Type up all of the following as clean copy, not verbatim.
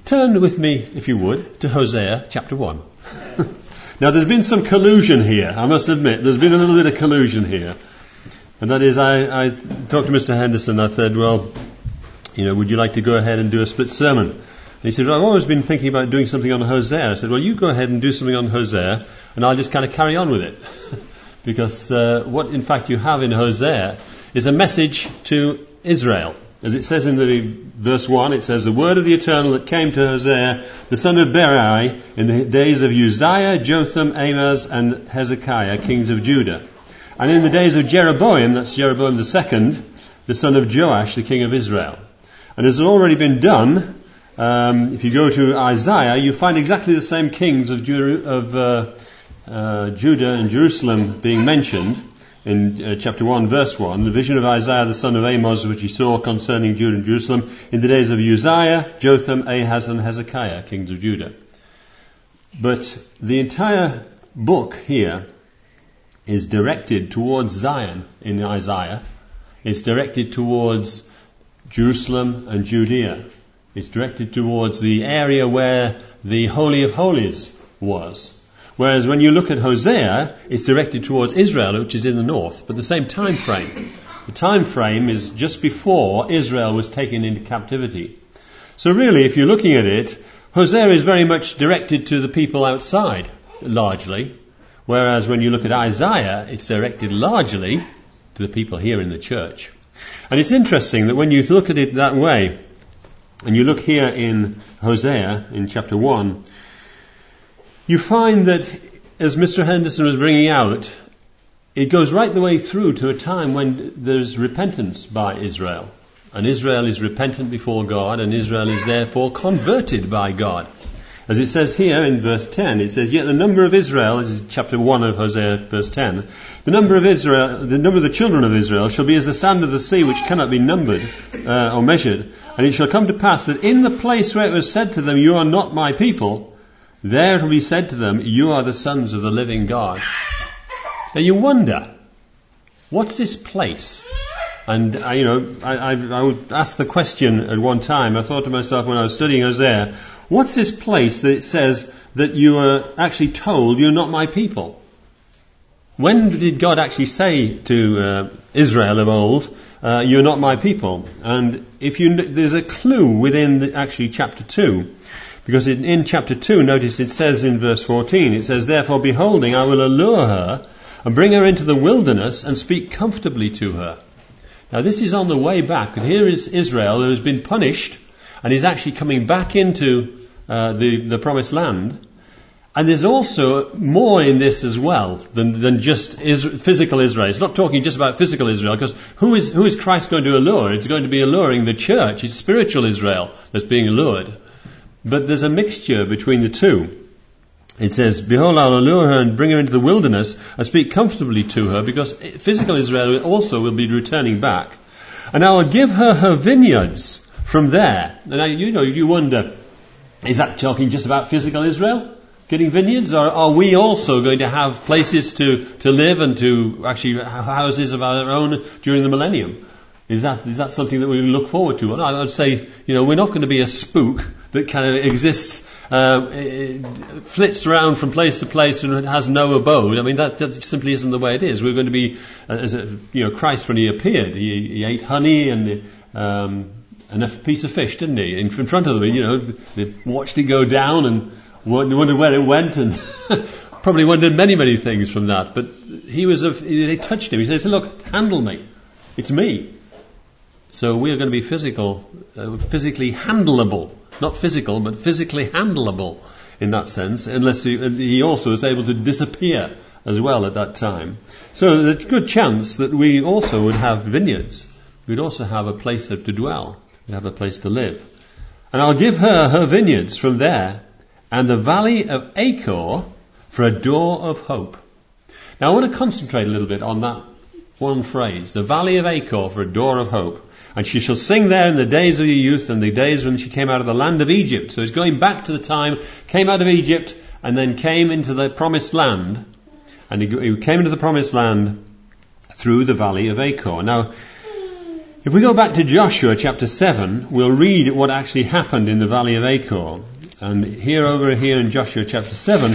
Turn with me, if you would, to Hosea chapter 1. Now, there's been some collusion here. I must admit, there's been a little bit of collusion here. And that is, I talked to Mr. Henderson. I said, well, would you like to go ahead and do a split sermon? And he said, well, I've always been thinking about doing something on Hosea. I said, well, you go ahead and do something on Hosea, and I'll just kind of carry on with it. Because what, in fact, you have in Hosea is a message to Israel. As it says in the verse 1, it says, the word of the Eternal that came to Hosea, the son of Berai, in the days of Uzziah, Jotham, Ahaz, and Hezekiah, kings of Judah. And in the days of Jeroboam, that's Jeroboam the second, the son of Joash, the king of Israel. And as has already been done, if you go to Isaiah, you find exactly the same kings of Judah and Jerusalem being mentioned. In chapter 1, verse 1, the vision of Isaiah the son of Amos, which he saw concerning Judah and Jerusalem in the days of Uzziah, Jotham, Ahaz, and Hezekiah, kings of Judah. But the entire book here is directed towards Zion in Isaiah. It's directed towards Jerusalem and Judea. It's directed towards the area where the Holy of Holies was. Whereas when you look at Hosea, it's directed towards Israel, which is in the north, but the same time frame. The time frame is just before Israel was taken into captivity. So really, if you're looking at it, Hosea is very much directed to the people outside, largely. Whereas when you look at Isaiah, it's directed largely to the people here in the church. And it's interesting that when you look at it that way, and you look here in Hosea, in chapter 1, you find that, as Mr. Henderson was bringing out, it goes right the way through to a time when there's repentance by Israel. And Israel is repentant before God, and Israel is therefore converted by God. As it says here in verse 10, it says, yet the number of Israel, this is chapter 1 of Hosea, verse 10, the number of the children of Israel shall be as the sand of the sea, which cannot be numbered or measured. And it shall come to pass that in the place where it was said to them, you are not my people, there it will be said to them, you are the sons of the living God. Now you wonder, what's this place? And I would ask the question at one time. I thought to myself when I was studying Hosea, what's this place that it says that you are actually told you're not my people? When did God actually say to Israel of old, you're not my people? And there's a clue within actually chapter 2. Because in chapter 2, notice it says in verse 14, it says, therefore, beholding, I will allure her and bring her into the wilderness and speak comfortably to her. Now this is on the way back. And here is Israel who has been punished and is actually coming back into the promised land. And there's also more in this as well than just physical Israel. It's not talking just about physical Israel, because who is Christ going to allure? It's going to be alluring the church. It's spiritual Israel that's being allured. But there's a mixture between the two. It says, behold, I'll allure her and bring her into the wilderness and speak comfortably to her, because physical Israel also will be returning back. And I will give her vineyards from there. And now, you wonder, is that talking just about physical Israel? Getting vineyards? Or are we also going to have places to live and to actually have houses of our own during the millennium? Is that something that we look forward to? Well, I would say, we're not going to be a spook that kind of exists, flits around from place to place and has no abode. I mean, that simply isn't the way it is. We're going to be, Christ when he appeared, he ate honey and a piece of fish, didn't he? In front of them, they watched it go down and wondered where it went, and probably wondered many, many things from that. But they touched him. He says, look, handle me. It's me. So we are going to be physically handleable. Not physical, but physically handleable in that sense, unless he also is able to disappear as well at that time. So there's a good chance that we also would have vineyards. We'd also have a place to dwell. We'd have a place to live. And I'll give her vineyards from there, and the valley of Achor for a door of hope. Now I want to concentrate a little bit on that one phrase, the valley of Achor for a door of hope. And she shall sing there in the days of your youth and the days when she came out of the land of Egypt. So it's going back to the time, came out of Egypt and then came into the promised land. And he came into the promised land through the valley of Achor. Now, If we go back to Joshua chapter 7, we'll read what actually happened in the valley of Achor. And over here in Joshua chapter 7,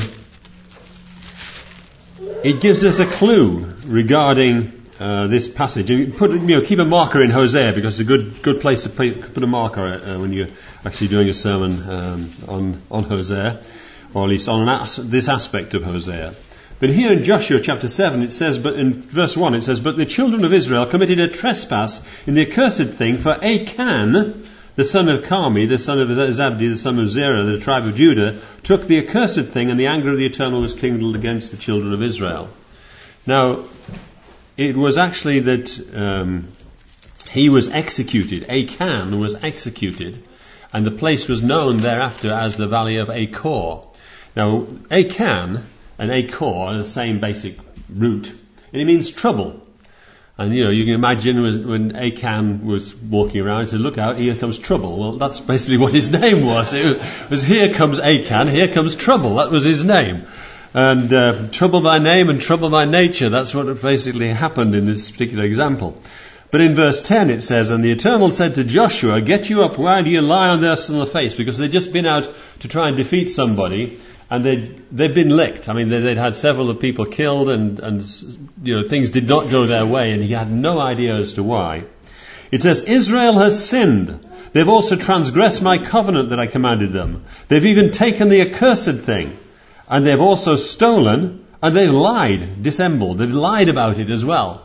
it gives us a clue regarding this passage. And keep a marker in Hosea, because it's a good place to put a marker when you're actually doing a sermon on Hosea, or at least on this aspect of Hosea. But here in Joshua chapter 7 it says, but in verse 1 it says, "But the children of Israel committed a trespass in the accursed thing, for Achan, the son of Carmi, the son of Zabdi, the son of Zerah, the tribe of Judah, took the accursed thing, and the anger of the Eternal was kindled against the children of Israel." Now, it was actually that he was executed. Achan was executed, and the place was known thereafter as the Valley of Achor. Now, Achan and Achor are the same basic root, and it means trouble. And you can imagine when Achan was walking around, he said, "Look out, here comes trouble." Well, that's basically what his name was. It was "Here comes Achan, here comes trouble." That was his name. And trouble by name and trouble by nature, that's what basically happened in this particular example. But in verse 10 it says, "And the Eternal said to Joshua, get you up, why do you lie on the face?" Because they'd just been out to try and defeat somebody, and they'd been licked. I mean, they'd had several of people killed, and things did not go their way, and he had no idea as to why. It says, "Israel has sinned. They've also transgressed my covenant that I commanded them. They've even taken the accursed thing, and they've also stolen, and they've lied, dissembled. They've lied about it as well."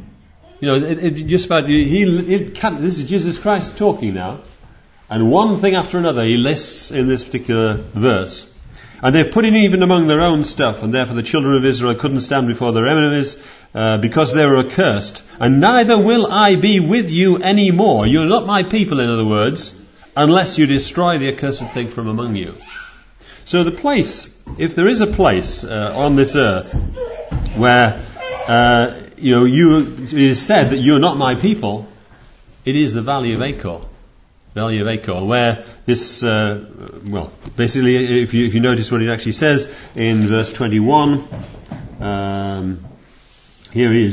This is Jesus Christ talking now, and one thing after another he lists in this particular verse. "And they've put in even among their own stuff, and therefore the children of Israel couldn't stand before their enemies because they were accursed. And neither will I be with you any more." You're not my people, in other words, "unless you destroy the accursed thing from among you." So the place, if there is a place on this earth where it is said that you're not my people, it is the Valley of Achor. Valley of Achor, where this, basically, if you notice what it actually says in verse 21, here he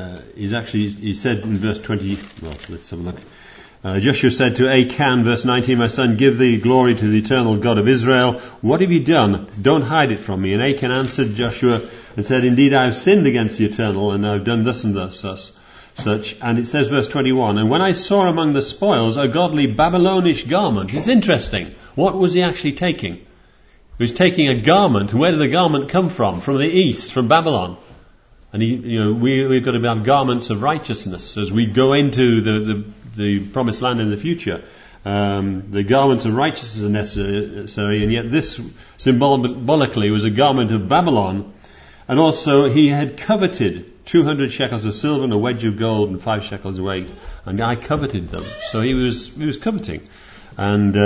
said in verse 20, let's have a look. Joshua said to Achan, verse 19, "My son, give thee glory to the eternal God of Israel. What have you done? Don't hide it from me." And Achan answered Joshua and said, "Indeed, I have sinned against the Eternal, and I have done thus and thus, such." And it says, verse 21, "And when I saw among the spoils a godly Babylonish garment." It's interesting. What was he actually taking? He was taking a garment. Where did the garment come from? From the east, from Babylon. And we've got to have garments of righteousness as we go into the promised land in the future. The garments of righteousness are necessary, and yet this symbolically was a garment of Babylon. And also he had coveted 200 shekels of silver and a wedge of gold and 5 shekels weight, and I coveted them. So he was coveting. And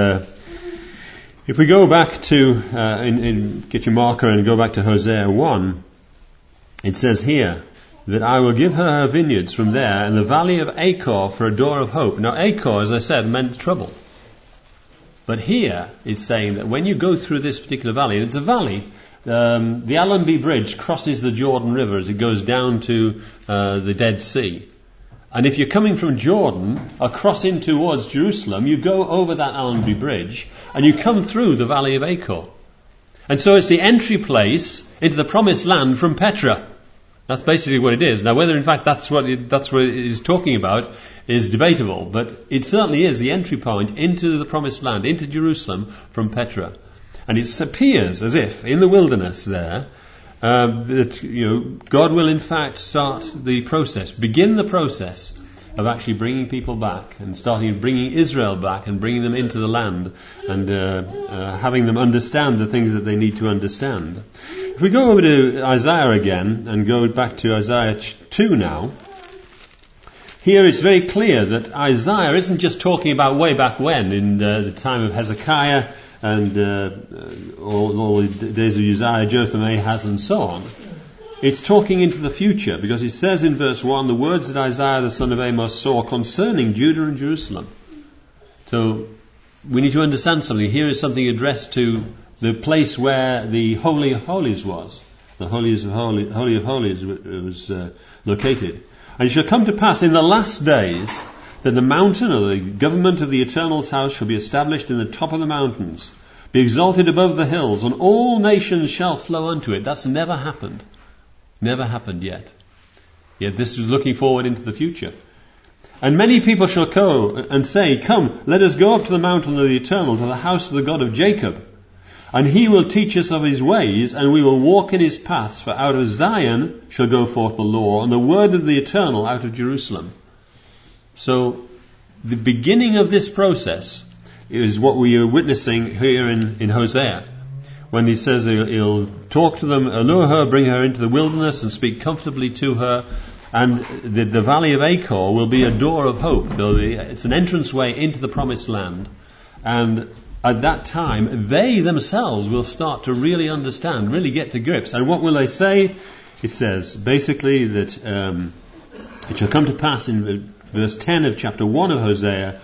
if we go back to get your marker and go back to Hosea 1, it says here that "I will give her vineyards from there, and the valley of Achor for a door of hope." Now Achor, as I said, meant trouble. But here it's saying that when you go through this particular valley, and it's a valley, the Allenby Bridge crosses the Jordan River as it goes down to the Dead Sea. And if you're coming from Jordan across in towards Jerusalem, you go over that Allenby Bridge and you come through the Valley of Achor. And so it's the entry place into the Promised Land from Petra. That's basically what it is. Now, whether in fact that's what it is talking about is debatable, but it certainly is the entry point into the Promised Land, into Jerusalem from Petra. And it appears as if in the wilderness there that God will in fact start the process, begin the process of actually bringing people back and bringing Israel back and bringing them into the land and having them understand the things that they need to understand. If we go over to Isaiah again and go back to Isaiah 2 now, here it's very clear that Isaiah isn't just talking about way back when in the time of Hezekiah and all the days of Uzziah, Jotham, Ahaz and so on. It's talking into the future, because it says in verse 1, the words that Isaiah the son of Amos saw concerning Judah and Jerusalem. So we need to understand something. Here is something addressed to the place where the Holy of Holies was. The Holy of Holies was located. And it shall come to pass in the last days that the mountain or the government of the Eternal's house shall be established in the top of the mountains, be exalted above the hills, and all nations shall flow unto it. That's never happened. Never happened yet. Yet this is looking forward into the future. And many people shall go and say, Come, let us go up to the mountain of the Eternal, to the house of the God of Jacob. And he will teach us of his ways, and we will walk in his paths. For out of Zion shall go forth the law, and the word of the Eternal out of Jerusalem. So, the beginning of this process is what we are witnessing here in Hosea. When he says he'll talk to them, allure her, bring her into the wilderness, and speak comfortably to her. And the valley of Achor will be a door of hope. It's an entranceway into the promised land. And at that time, they themselves will start to really understand, really get to grips. And what will they say? It says, basically, that it shall come to pass in verse 10 of chapter 1 of Hosea,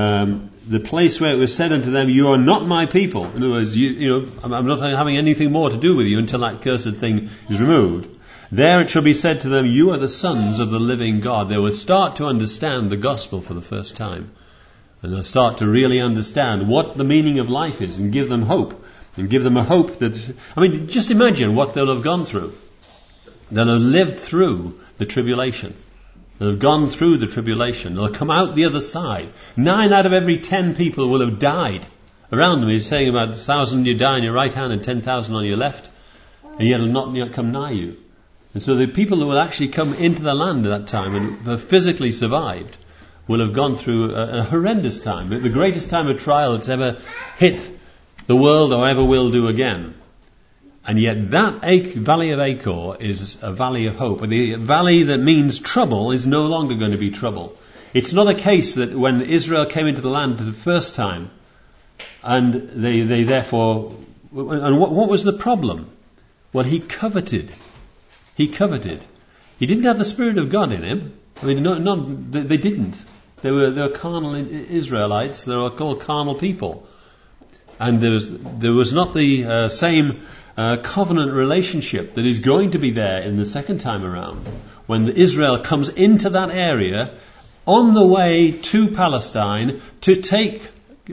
the place where it was said unto them, You are not my people. In other words, I'm not having anything more to do with you until that cursed thing is removed. There it shall be said to them, You are the sons of the living God. They will start to understand the gospel for the first time. And they'll start to really understand what the meaning of life is, and give them hope. And give them a hope that, just imagine what they'll have gone through. They'll have lived through the tribulation. They'll have gone through the tribulation. They'll come out the other side. 9 out of every 10 people will have died. Around them, he's saying about 1,000 you die on your right hand and 10,000 on your left. And yet it'll not yet come nigh you. And so the people who will actually come into the land at that time and have physically survived will have gone through a horrendous time, the greatest time of trial that's ever hit the world or ever will do again. And yet that valley of Achor is a valley of hope. And the valley that means trouble is no longer going to be trouble. It's not a case that when Israel came into the land for the first time, and they therefore... And what was the problem? Well, he coveted. He coveted. He didn't have the Spirit of God in him. They didn't. They were carnal Israelites. They were called carnal people. And there was not the same covenant relationship that is going to be there in the second time around. When Israel comes into that area on the way to Palestine to take,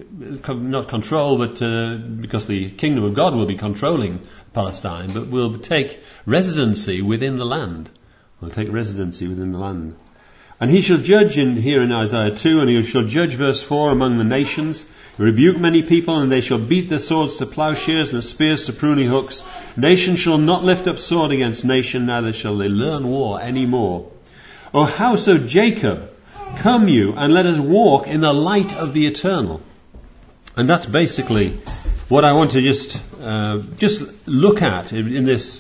not control, but because the kingdom of God will be controlling Palestine, but will take residency within the land. Will take residency within the land. And he shall judge here in Isaiah 2, and he shall judge, verse 4, among the nations, rebuke many people, and they shall beat their swords to plowshares and spears to pruning hooks. Nation shall not lift up sword against nation, neither shall they learn war any more. O house of Jacob, come you, and let us walk in the light of the Eternal. And that's basically what I want to just look at in this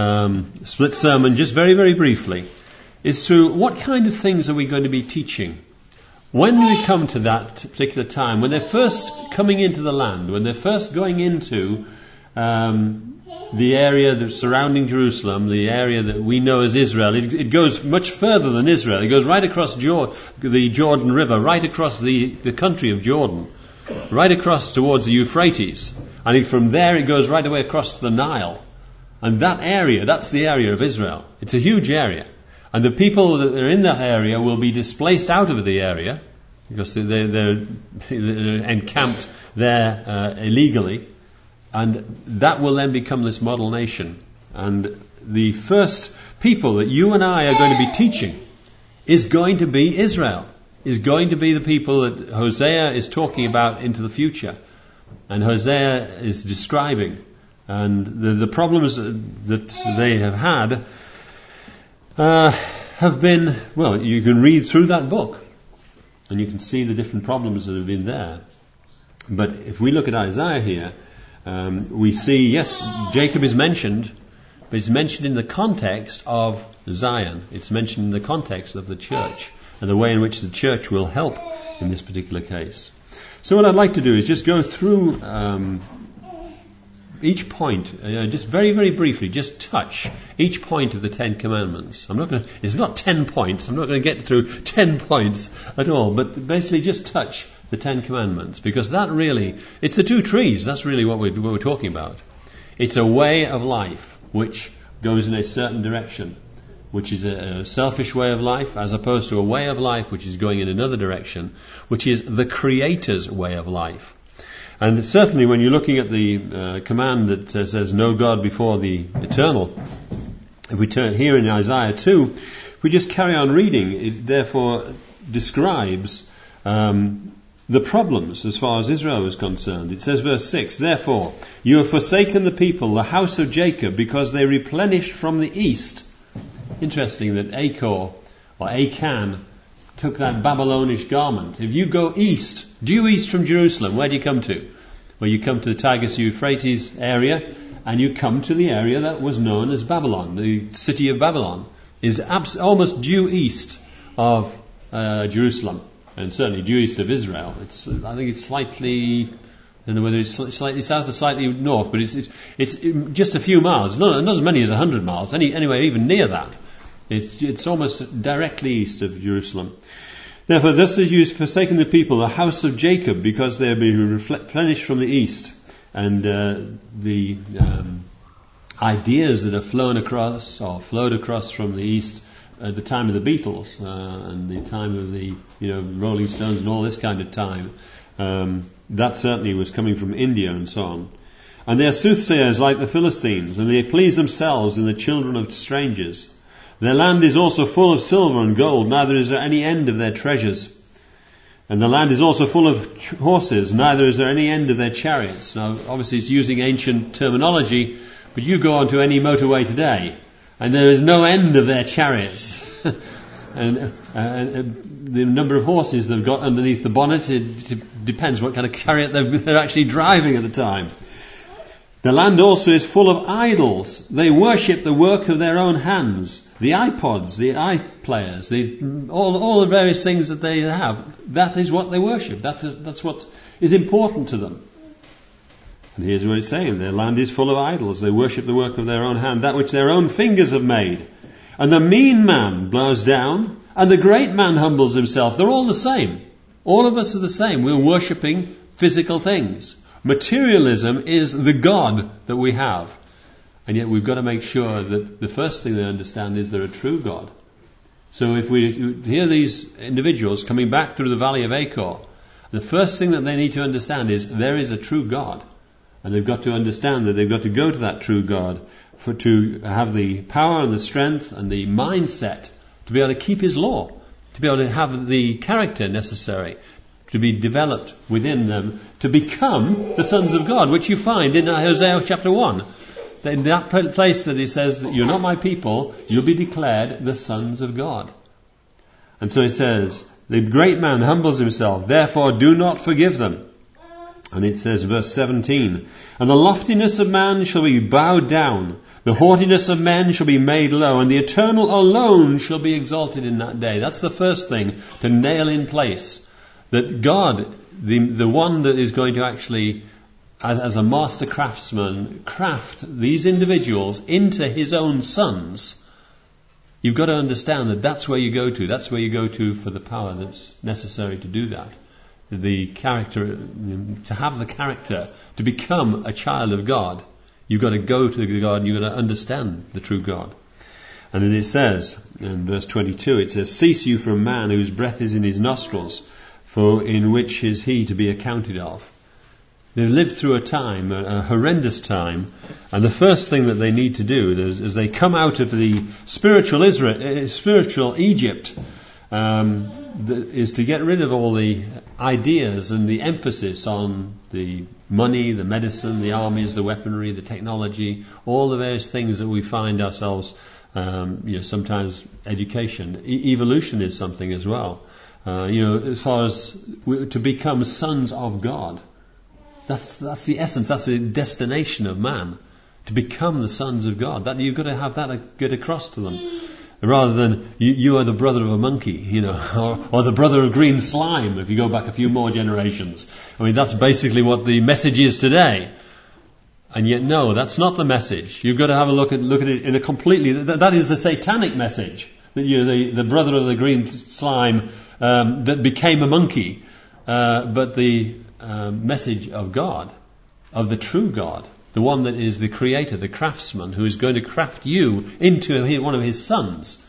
split sermon, just very, very briefly, is through what kind of things are we going to be teaching when we come to that particular time, when they're first coming into the land, when they're first going into the area that's surrounding Jerusalem, the area that we know as Israel. It goes much further than Israel. It goes right across the Jordan River, right across the country of Jordan, right across towards the Euphrates. And from there it goes right away across to the Nile. And that area, that's the area of Israel. It's a huge area. And the people that are in that area will be displaced out of the area because they're encamped there illegally. And that will then become this model nation. And the first people that you and I are going to be teaching is going to be Israel, is going to be the people that Hosea is talking about into the future. And Hosea is describing. And the problems that they have had have been, well, you can read through that book and you can see the different problems that have been there. But if we look at Isaiah here, we see, yes, Jacob is mentioned, but it's mentioned in the context of Zion. It's mentioned in the context of the church and the way in which the church will help in this particular case. So what I'd like to do is just go through each point, just very, very briefly, just touch each point of the 10 Commandments. It's not 10 points. I'm not going to get through 10 points at all, but basically just touch the 10 Commandments, because that really, it's the two trees. That's really what we're talking about. It's a way of life which goes in a certain direction. which is a selfish way of life, as opposed to a way of life which is going in another direction, which is the Creator's way of life. And certainly when you're looking at the command that says, "No God before the eternal," if we turn here in Isaiah 2, if we just carry on reading, it therefore describes the problems as far as Israel is concerned. It says, verse 6, "Therefore you have forsaken the people, the house of Jacob, because they replenished from the east." Interesting that Achor, or Achan, took that Babylonish garment. If you go east, due east from Jerusalem, where do you come to? Well, you come to the Tigris-Euphrates area, and you come to the area that was known as Babylon. The city of Babylon is almost due east of Jerusalem, and certainly due east of Israel. I think it's slightly, I don't know whether it's slightly south or slightly north, but it's just a few miles, not as many as 100 miles, anyway, even near that. It's almost directly east of Jerusalem. "Therefore thus as you have forsaken the people, the house of Jacob, because they have been replenished from the east." And the ideas that have flowed across from the east at the time of the Beatles and the time of the Rolling Stones and all this kind of time, that certainly was coming from India and so on. "And they are soothsayers like the Philistines, and they please themselves in the children of strangers. Their land is also full of silver and gold, neither is there any end of their treasures. And the land is also full of horses, neither is there any end of their chariots." Now, obviously it's using ancient terminology, but you go onto any motorway today, and there is no end of their chariots. and the number of horses they've got underneath the bonnet, it depends what kind of chariot they're actually driving at the time. "The land also is full of idols. They worship the work of their own hands." The iPods, the iPlayers, all the various things that they have, that is what they worship. That's what is important to them. And here's what it's saying: "Their land is full of idols. They worship the work of their own hand, that which their own fingers have made. And the mean man bows down, and the great man humbles himself." They're all the same. All of us are the same. We're worshipping physical things. Materialism is the God that we have. And yet we've got to make sure that the first thing they understand is they're a true God. So if we hear these individuals coming back through the valley of Achor, the first thing that they need to understand is there is a true God. And they've got to understand that they've got to go to that true God to have the power and the strength and the mindset to be able to keep His law, to be able to have the character necessary to be developed within them to become the sons of God, which you find in Hosea chapter 1. In that place that He says that you're not my people, you'll be declared the sons of God. And so He says, "The great man humbles himself, therefore do not forgive them." And it says, verse 17, "And the loftiness of man shall be bowed down, the haughtiness of men shall be made low, and the eternal alone shall be exalted in that day." That's the first thing to nail in place. That God, the one that is going to actually, as a master craftsman, craft these individuals into His own sons, you've got to understand that that's where you go to. That's where you go to for the power that's necessary to do that. The character, to have the character, to become a child of God, you've got to go to God and you've got to understand the true God. And as it says in verse 22, it says, "Cease you from man whose breath is in his nostrils, for in which is he to be accounted of." They've lived through a time, a horrendous time, and the first thing that they need to do as they come out of the spiritual Egypt, is to get rid of all the ideas and the emphasis on the money, the medicine, the armies, the weaponry, the technology, all the various things that we find ourselves, sometimes education. Evolution is something as well. As far as to become sons of God. That's the essence, that's the destination of man. To become the sons of God. That you've got to have that get across to them. Rather than you are the brother of a monkey, or the brother of green slime, if you go back a few more generations. I mean, that's basically what the message is today. And yet, no, that's not the message. You've got to have a look at it in a completely, that is a satanic message. That you're the brother of the green slime, that became a monkey. But the message of God, of the true God, the one that is the creator, the craftsman, who is going to craft you into one of His sons.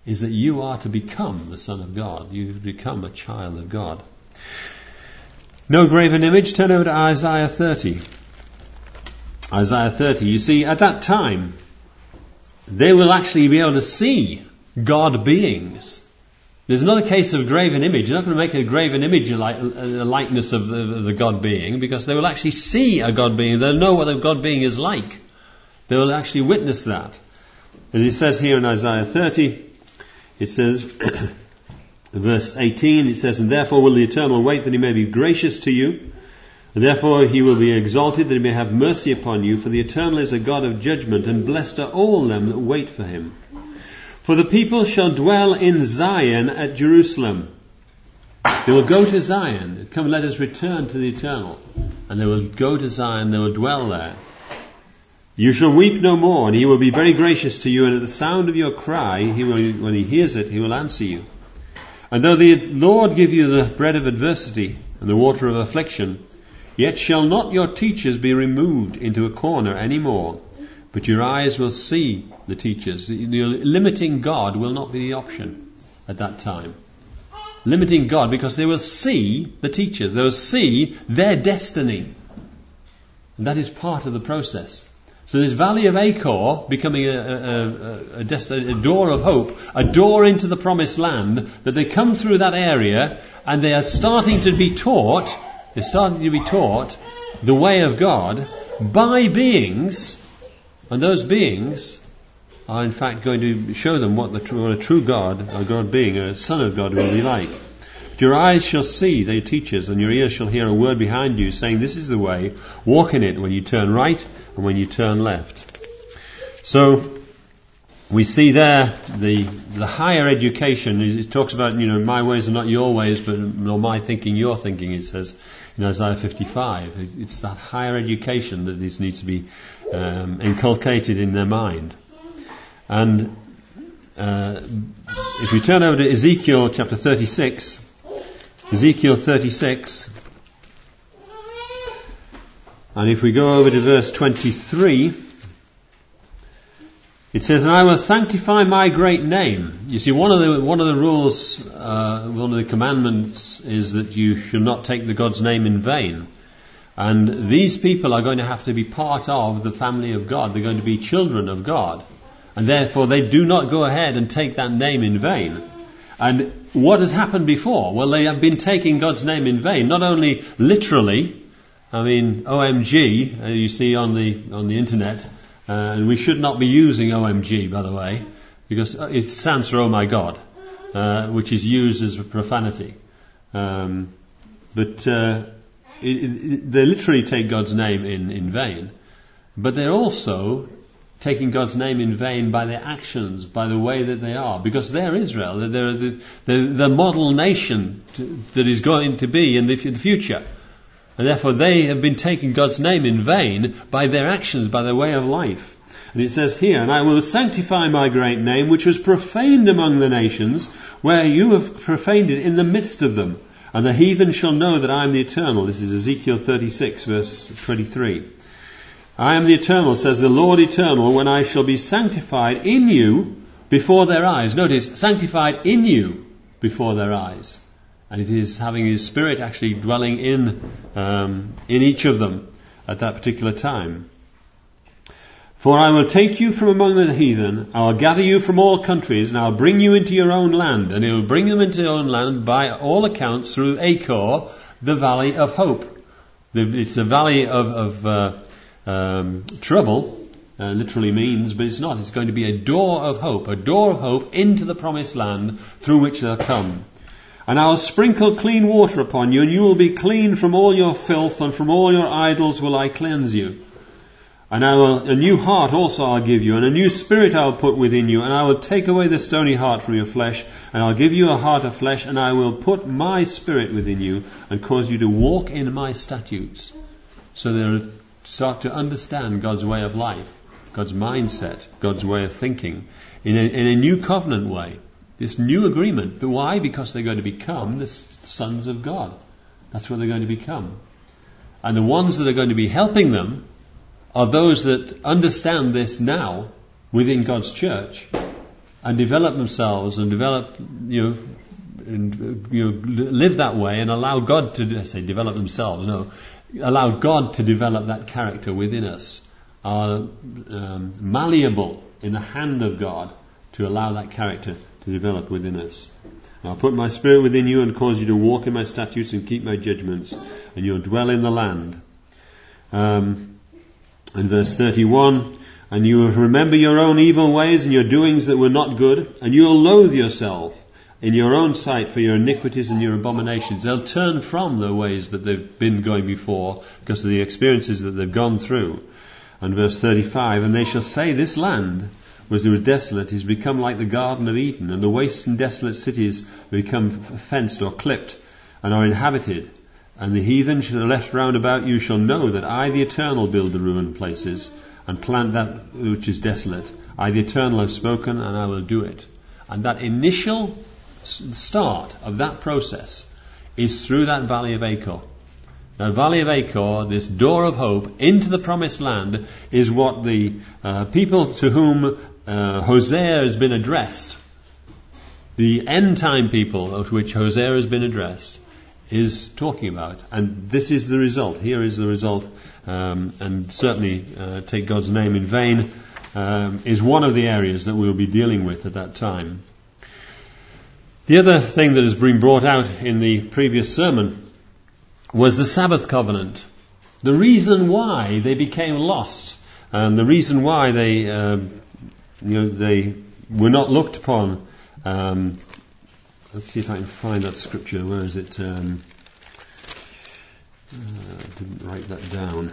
is that you are to become the Son of God. You become a child of God. No graven image. Turn over to Isaiah 30. Isaiah 30. You see, at that time, they will actually be able to see God beings. There's not a case of graven image. You're not going to make a graven image a likeness of the God being, because they will actually see a God being. They'll know what a God being is like. They will actually witness that. As it says here in Isaiah 30, it says, verse 18, it says, "And therefore will the Eternal wait, that he may be gracious to you. And therefore he will be exalted, that he may have mercy upon you. For the Eternal is a God of judgment, and blessed are all them that wait for him. For the people shall dwell in Zion at Jerusalem." They will go to Zion. Come, let us return to the Eternal. And they will go to Zion, they will dwell there. "You shall weep no more, and he will be very gracious to you. And at the sound of your cry, when he hears it, he will answer you. And though the Lord give you the bread of adversity and the water of affliction, yet shall not your teachers be removed into a corner any more, but your eyes will see the teachers." Limiting God will not be the option at that time. Limiting God, because they will see the teachers. They will see their destiny. And that is part of the process. So this valley of Achor becoming a door of hope, a door into the promised land, that they come through that area and they are starting to be taught the way of God by beings, and those beings are in fact going to show them what a true God, a God being, a Son of God will be like. "Your eyes shall see their teachers, and your ears shall hear a word behind you, saying, this is the way, walk in it, when you turn right and when you turn left." So we see there the higher education. It talks about, my ways are not your ways, but nor my thinking your thinking, it says in Isaiah 55. It's that higher education that needs to be inculcated in their mind. And if we turn over to Ezekiel chapter 36, Ezekiel 36, and if we go over to verse 23, it says, "And I will sanctify my great name." You see, one of the rules, one of the commandments is that you should not take the God's name in vain. And these people are going to have to be part of the family of God. They're going to be children of God. And therefore they do not go ahead and take that name in vain. And what has happened before? Well, they have been taking God's name in vain, not only literally. OMG, you see on the internet, and we should not be using OMG, by the way, because it stands for "Oh my God," which is used as a profanity. But they literally take God's name in vain, but they're also taking God's name in vain by their actions, by the way that they are, because they're Israel. They're the model nation that is going to be in the future. And therefore they have been taking God's name in vain by their actions, by their way of life. And it says here, "And I will sanctify my great name, which was profaned among the nations, where you have profaned it in the midst of them. And the heathen shall know that I am the Eternal." This is Ezekiel 36, verse 23. "I am the Eternal, says the Lord Eternal, when I shall be sanctified in you before their eyes." Notice, sanctified in you before their eyes. And it is having His Spirit actually dwelling in each of them at that particular time. "For I will take you from among the heathen, I will gather you from all countries, and I will bring you into your own land." And He will bring them into your own land by all accounts through Achor, the valley of hope. It's a valley of trouble, literally means, but it's not. It's going to be a door of hope into the promised land through which they'll come. "And I will sprinkle clean water upon you, and you will be clean from all your filth, and from all your idols will I cleanse you. And a new heart also I'll give you, and a new spirit I will put within you, and I will take away the stony heart from your flesh, and I'll give you a heart of flesh, and I will put my spirit within you, and cause you to walk in my statutes." So they'll start to understand God's way of life, God's mindset, God's way of thinking, in a new covenant way. This new agreement. But why? Because they're going to become the sons of God. That's what they're going to become. And the ones that are going to be helping them are those that understand this now within God's church, and develop themselves and develop, live that way and allow God to, I say develop themselves, no, allow God to develop that character within us, are malleable in the hand of God to allow that character to develop within us. I'll put my spirit within you and cause you to walk in my statutes and keep my judgments, and you'll dwell in the land. And verse 31, and you will remember your own evil ways and your doings that were not good, and you will loathe yourself in your own sight for your iniquities and your abominations. They'll turn from the ways that they've been going before because of the experiences that they've gone through. And verse 35, and they shall say, this land was desolate, is become like the Garden of Eden, and the waste and desolate cities become fenced or clipped and are inhabited. And the heathen shall left round about you shall know that I, the Eternal, build the ruined places and plant that which is desolate. I, the Eternal, have spoken, and I will do it. And that initial start of that process is through that valley of Achor. Now, Valley of Achor, this door of hope into the promised land, is what the people to whom Hosea has been addressed, the end time people of which Hosea has been addressed, is talking about. And this is the result. Here is the result. And certainly take God's name in vain is one of the areas that we'll be dealing with at that time. The other thing that has been brought out in the previous sermon was the Sabbath covenant. The reason why they became lost, and the reason why they were not looked upon. Let's see if I can find that scripture. Where is it? I didn't write that down.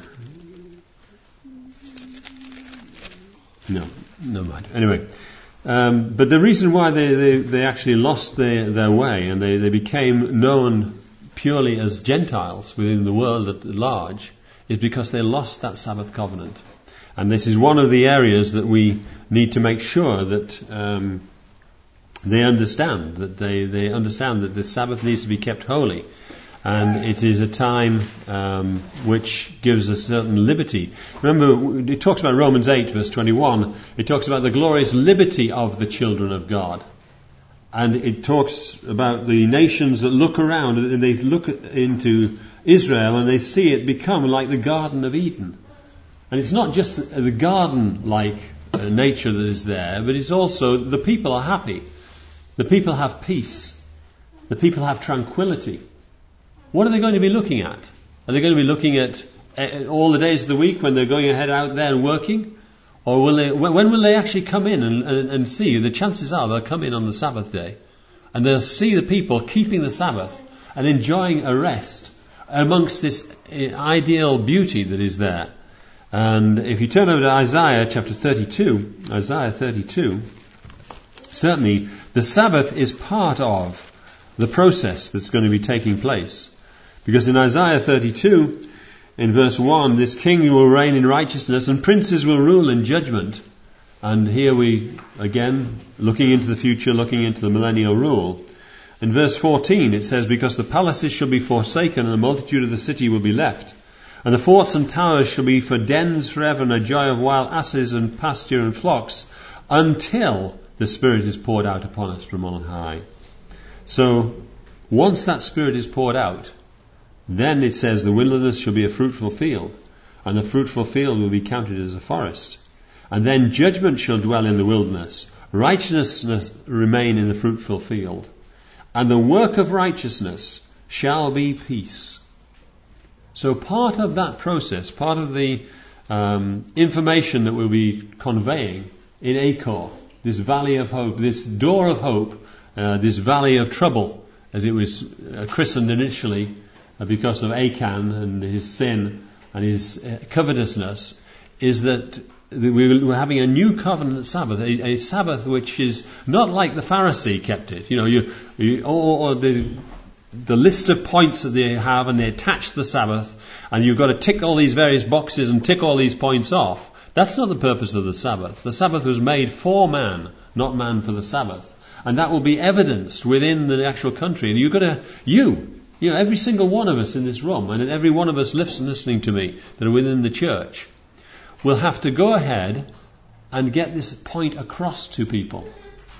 No, never mind. Anyway, but the reason why they actually lost their way and they became known purely as Gentiles within the world at large is because they lost that Sabbath covenant. And this is one of the areas that we need to make sure that they understand they understand that the Sabbath needs to be kept holy, and it is a time which gives a certain liberty. Remember, it talks about Romans 8 verse 21. It talks about the glorious liberty of the children of God. And it talks about the nations that look around and they look into Israel and they see it become like the Garden of Eden. And it's not just the garden-like nature that is there, but it's also the people are happy. The people have peace. The people have tranquility. What are they going to be looking at? Are they going to be looking at all the days of the week when they're going ahead out there and working? Or when will they actually come in and see? The chances are they'll come in on the Sabbath day and they'll see the people keeping the Sabbath and enjoying a rest amongst this ideal beauty that is there. And if you turn over to Isaiah chapter 32, certainly the Sabbath is part of the process that's going to be taking place. Because in Isaiah 32, in verse 1, this king will reign in righteousness and princes will rule in judgment. And here we, again, looking into the future, looking into the millennial rule. In verse 14 it says, because the palaces shall be forsaken and the multitude of the city will be left. And the forts and towers shall be for dens forever and a joy of wild asses and pasture and flocks until the Spirit is poured out upon us from on high. So, once that Spirit is poured out, then it says the wilderness shall be a fruitful field, and the fruitful field will be counted as a forest. And then judgment shall dwell in the wilderness, righteousness remain in the fruitful field, and the work of righteousness shall be peace. So part of that process, part of the information that we'll be conveying in Achor, this valley of hope, this door of hope, this valley of trouble, as it was christened initially, because of Achan and his sin and his covetousness, is that we're having a new covenant Sabbath, a Sabbath which is not like the Pharisee kept it. Or the list of points that they have, and they attach the Sabbath, and you've got to tick all these various boxes and tick all these points off. That's not the purpose of the Sabbath. The Sabbath was made for man, not man for the Sabbath. And that will be evidenced within the actual country. And you've got to, every single one of us in this room, and every one of us listening to me that are within the church, will have to go ahead and get this point across to people.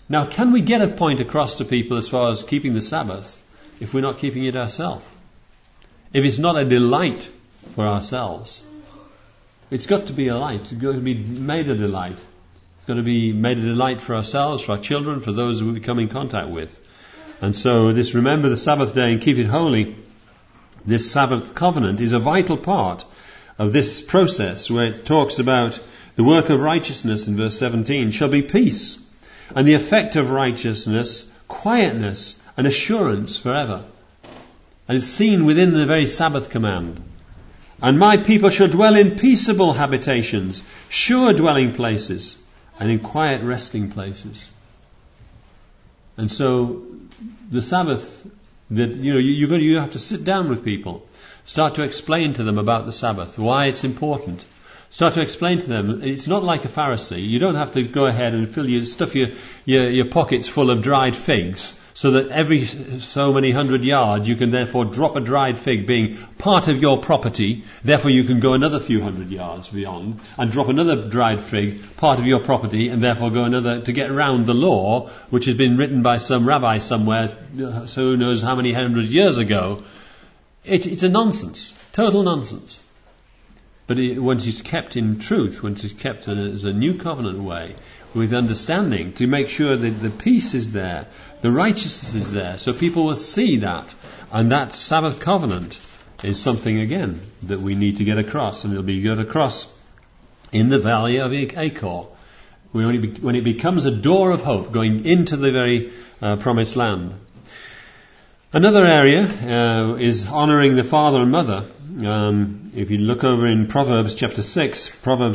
Now, can we get a point across to people as far as keeping the Sabbath if we're not keeping it ourselves? If it's not a delight for ourselves, it's got to be a light. It's got to be made a delight. It's got to be made a delight for ourselves, for our children, for those who we come in contact with. And so this remember the Sabbath day and keep it holy, this Sabbath covenant is a vital part of this process where it talks about the work of righteousness in verse 17 shall be peace, and the effect of righteousness, quietness and assurance forever. And it's seen within the very Sabbath command. And my people shall dwell in peaceable habitations, sure dwelling places, and in quiet resting places. And so the Sabbath, that you have to sit down with people, start to explain to them about the Sabbath, why it's important. Start to explain to them, it's not like a Pharisee. You don't have to go ahead and stuff your pockets full of dried figs, so that every so many 100 yards you can therefore drop a dried fig being part of your property, therefore you can go another few 100 yards beyond and drop another dried fig, part of your property, and therefore go another to get around the law, which has been written by some rabbi somewhere, so who knows how many 100 years ago. It's a nonsense, total nonsense. But once it's kept in truth, once it's kept as a new covenant way, with understanding, to make sure that the peace is there, the righteousness is there, so people will see that. And that Sabbath covenant is something, again, that we need to get across, and it'll be got across in the valley of Achor, when it becomes a door of hope going into the very promised land. Another area is honouring the father and mother. If you look over in Proverbs chapter 6,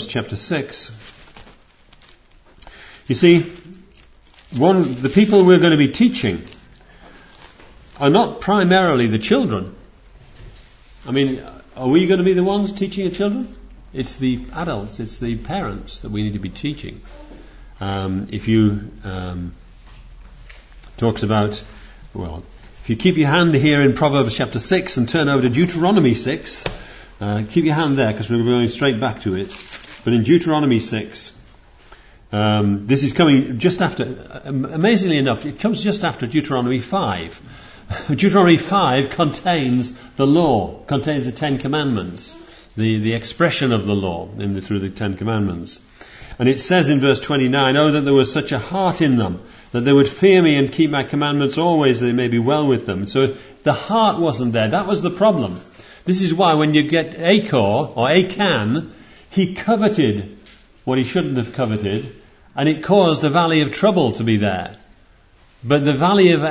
you see, the people we're going to be teaching are not primarily the children. I mean, are we going to be the ones teaching the children? It's the adults, it's the parents that we need to be teaching. If you talks about, if you keep your hand here in Proverbs chapter 6 and turn over to Deuteronomy 6, keep your hand there because we're going straight back to it. But in Deuteronomy 6, this is coming just after, amazingly enough, it comes just after Deuteronomy 5. Deuteronomy 5 contains the law, contains the Ten Commandments, the expression of the law through the Ten Commandments. And it says in verse 29, "Oh, that there was such a heart in them, that they would fear me and keep my commandments always, that they may be well with them." So the heart wasn't there. That was the problem. This is why when you get Achor, or Achan, he coveted what he shouldn't have coveted, and it caused a valley of trouble to be there. But the valley of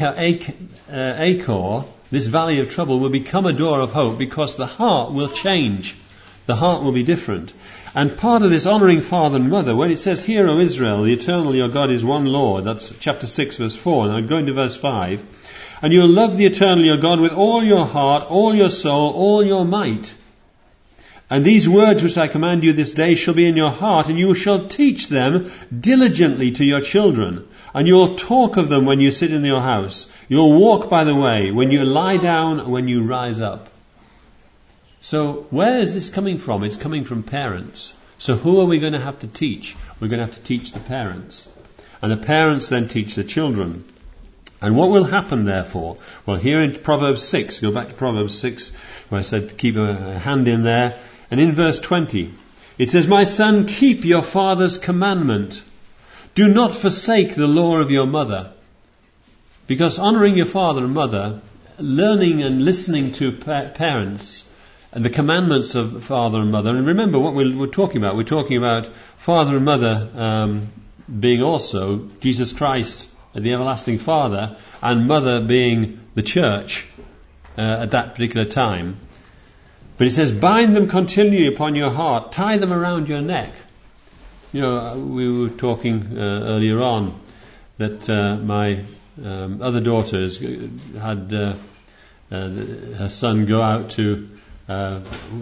Achor, this valley of trouble, will become a door of hope because the heart will change. The heart will be different. And part of this honouring father and mother, when it says, "Hear, O Israel, the eternal your God is one Lord," that's chapter 6 verse 4, and I'm going to verse 5, "And you will love the eternal your God with all your heart, all your soul, all your might. And these words which I command you this day shall be in your heart, and you shall teach them diligently to your children. And you will talk of them when you sit in your house. You will walk by the way, when you lie down, when you rise up." So where is this coming from? It's coming from parents. So who are we going to have to teach? We're going to have to teach the parents. And the parents then teach the children. And what will happen therefore? Well, here in Proverbs 6, go back to Proverbs 6, where I said keep a hand in there. And in verse 20, it says, "My son, keep your father's commandment. Do not forsake the law of your mother." Because honouring your father and mother, learning and listening to parents, and the commandments of father and mother. And remember what we're talking about. We're talking about father and mother being also Jesus Christ, the everlasting Father, and mother being the church at that particular time. But it says, "Bind them continually upon your heart, tie them around your neck." You know, we were talking earlier on that my other daughters had her son go out to a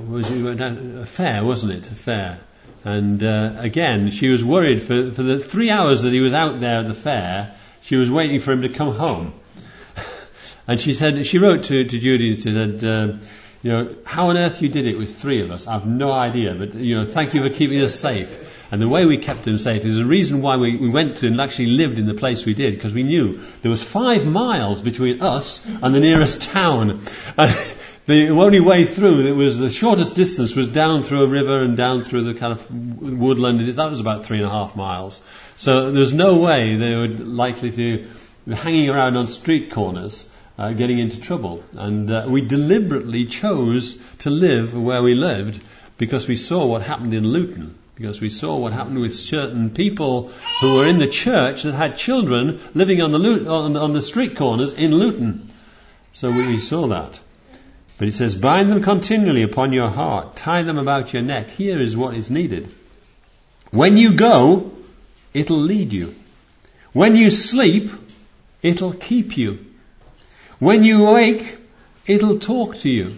fair, wasn't it? A fair. And again, she was worried for the 3 hours that he was out there at the fair. She was waiting for him to come home. And she wrote to Judy and said, how on earth you did it with 3 of us, I've no idea. But, thank you for keeping us safe. And the way we kept him safe is the reason why we went to and actually lived in the place we did, because we knew there was 5 miles between us and the nearest town. And the only way through, the shortest distance was down through a river and down through the kind of woodland. That was about 3.5 miles. So there's no way they were likely to be hanging around on street corners, getting into trouble. And we deliberately chose to live where we lived because we saw what happened in Luton. Because we saw what happened with certain people who were in the church that had children living on the street corners in Luton. So we saw that. But it says, bind them continually upon your heart, tie them about your neck. Here is what is needed. When you go, it'll lead you. When you sleep, it'll keep you. When you awake, it'll talk to you.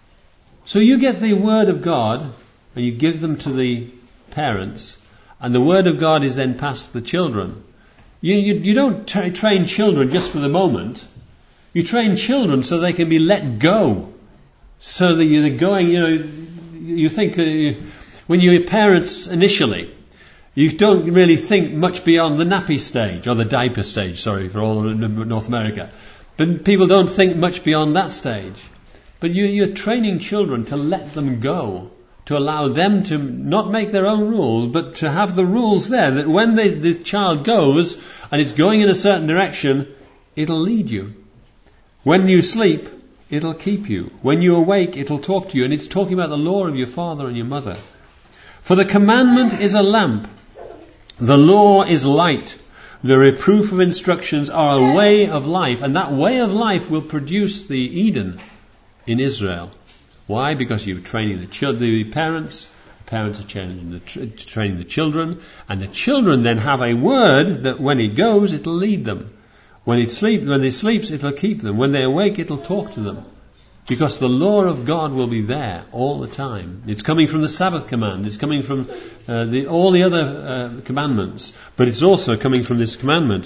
So you get the Word of God and you give them to the parents, and the Word of God is then passed to the children. You don't train children just for the moment. You train children so they can be let go. So that you're going, you think when you're parents initially, you don't really think much beyond the nappy stage, or the diaper stage, sorry, for all of North America. But people don't think much beyond that stage. But you're training children to let them go, to allow them to not make their own rules, but to have the rules there, that when the child goes, and it's going in a certain direction, it'll lead you. When you sleep, it'll keep you. When you awake, it'll talk to you. And it's talking about the law of your father and your mother. For the commandment is a lamp. The law is light. The reproof of instructions are a way of life. And that way of life will produce the Eden in Israel. Why? Because you're training the parents. The parents are training the children. And the children then have a word that when it goes, it'll lead them. When they sleep, it'll keep them. When they awake, it'll talk to them. Because the law of God will be there all the time. It's coming from the Sabbath command. It's coming from all the other commandments. But it's also coming from this commandment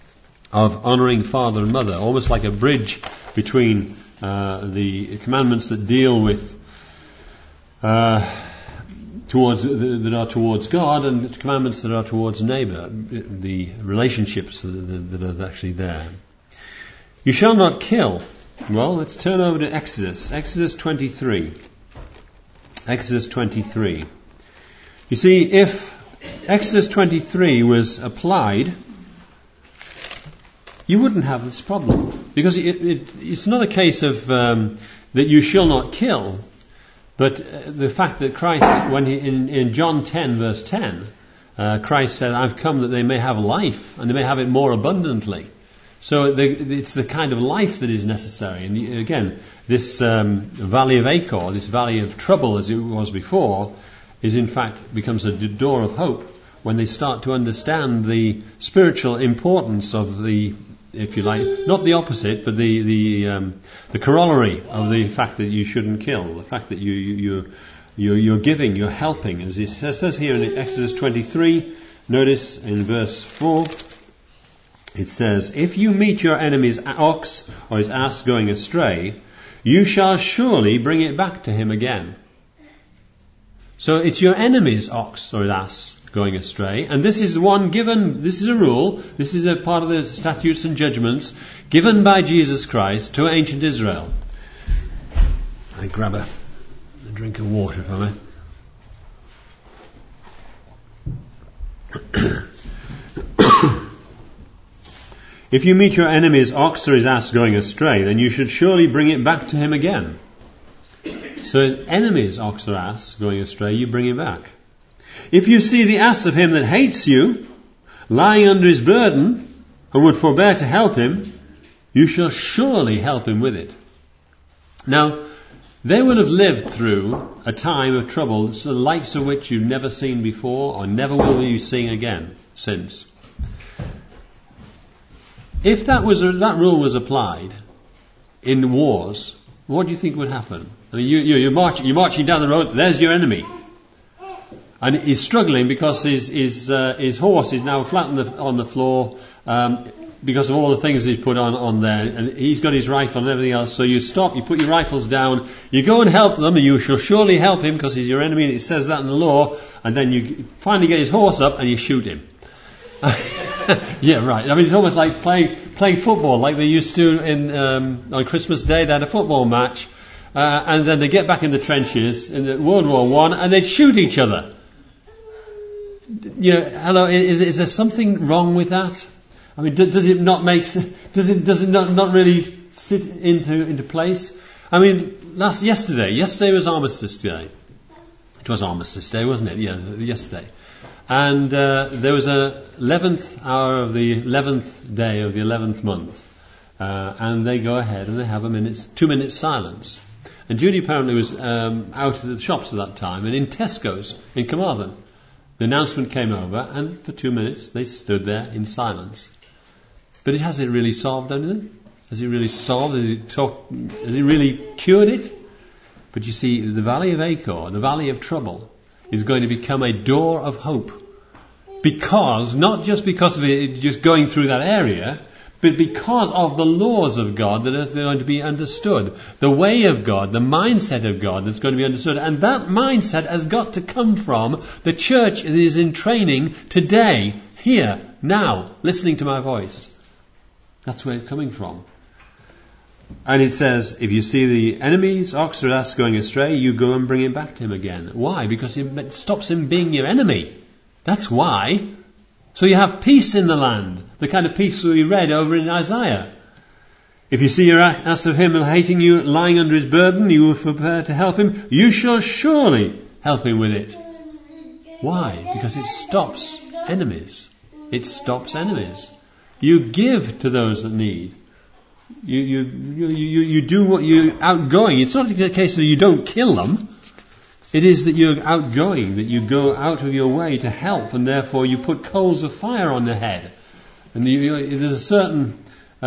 of honouring father and mother. Almost like a bridge between the commandments that deal with that are towards God, and the commandments that are towards neighbour, the relationships that are actually there. You shall not kill. Well, let's turn over to Exodus. Exodus 23. Exodus 23. You see, if Exodus 23 was applied, you wouldn't have this problem. Because it's not a case of that you shall not kill. But the fact that Christ, when in John 10 verse 10, Christ said, I've come that they may have life, and they may have it more abundantly. So it's the kind of life that is necessary. And again, this valley of Achor, this valley of trouble as it was before, is in fact becomes a door of hope when they start to understand the spiritual importance of the, if you like, not the opposite, but the corollary of the fact that you shouldn't kill, the fact that you're giving, you're helping. As it says here in Exodus 23, notice in verse 4, it says, if you meet your enemy's ox or his ass going astray, you shall surely bring it back to him again. So it's your enemy's ox or ass going astray, and this is one given, this is a rule, this is a part of the statutes and judgments given by Jesus Christ to ancient Israel. I grab a drink of water for me. If you meet your enemy's ox or his ass going astray, then you should surely bring it back to him again. So his enemy's ox or ass going astray, you bring it back. If you see the ass of him that hates you, lying under his burden, and would forbear to help him, you shall surely help him with it. Now, they will have lived through a time of trouble, the likes of which you've never seen before, or never will you see again since. If that rule was applied in wars, what do you think would happen? I mean, you're marching down the road. There's your enemy, and he's struggling because his horse is now flat on the floor. because of all the things he's put on there, and he's got his rifle and everything else. So you stop, you put your rifles down, you go and help them, and you shall surely help him because he's your enemy, and it says that in the law. And then you finally get his horse up and you shoot him. Yeah, right. I mean, it's almost like playing football, like they used to on Christmas Day. They had a football match, and then they get back in the trenches in the World War I, and they'd shoot each other. Hello, is there something wrong with that? I mean, does it not not really sit into place? I mean, yesterday was Armistice Day. It was Armistice Day, wasn't it? Yeah, yesterday. And there was a 11th hour of the 11th day of the 11th month, and they go ahead and they have 2 minutes silence. And Judy apparently was out at the shops at that time, and in Tesco's in Carmarthen, the announcement came over, and for 2 minutes they stood there in silence. But has it really solved anything? Has it really solved? Has it really cured it? But you see, the Valley of Achor, the Valley of Trouble, is going to become a door of hope. Not just because of it just going through that area, but because of the laws of God that are going to be understood. The way of God, the mindset of God that's going to be understood. And that mindset has got to come from the church that is in training today, here, now, listening to my voice. That's where it's coming from. And it says, if you see the enemy's ox or ass going astray, you go and bring him back to him again. Why? Because it stops him being your enemy. That's why. So you have peace in the land. The kind of peace we read over in Isaiah. If you see your ass of him hating you, lying under his burden, you will prepare to help him. You shall surely help him with it. Why? Because it stops enemies. It stops enemies. You give to those that need. You do what you're outgoing. It's not a case that you don't kill them. It is that you're outgoing, that you go out of your way to help, and therefore you put coals of fire on their head. And there's a certain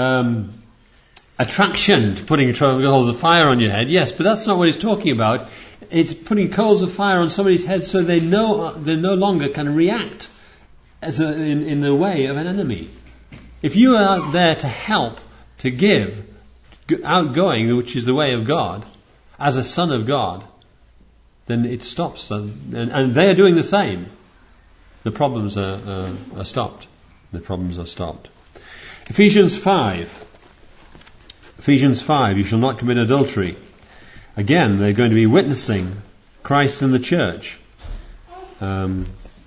attraction to putting coals of fire on your head. Yes, but that's not what he's talking about. It's putting coals of fire on somebody's head so they no longer can react in the way of an enemy. If you are out there to help, to give, outgoing, which is the way of God, as a son of God, then it stops them. And they are doing the same. The problems are stopped. The problems are stopped. Ephesians 5. You shall not commit adultery. Again, they're going to be witnessing Christ and the church. And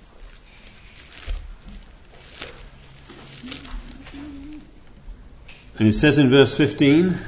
it says in verse 15, it